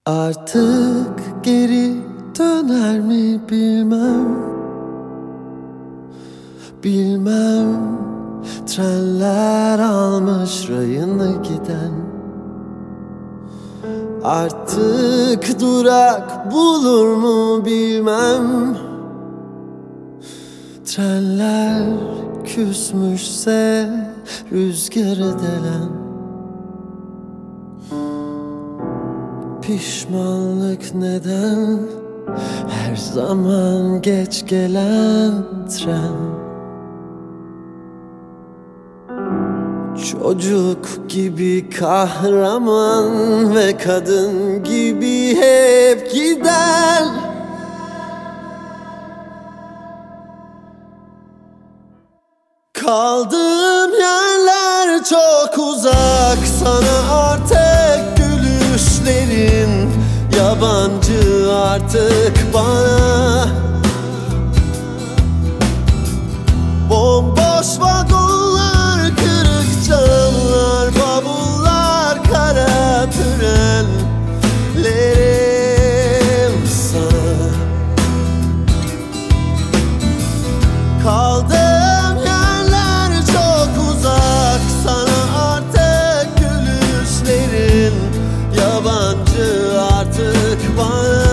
Artık geri döner mi bilmem. Bilmem, trenler almış rayını giden. Artık durak bulur mu bilmem. Trenler küsmüşse rüzgarı delen. Pişmanlık neden her zaman geç gelen tren. Çocuk gibi kahraman ve kadın gibi hep giden. Kaldığım yerler çok uzak, sana artık gülüşlerin yabancı artık bana. Bomboş vagonlar, kırık camlar, bavullar, kara trenlerim sana. Kaldığım yerler çok uzak, sana artık gülüşlerin yabancı artık bana.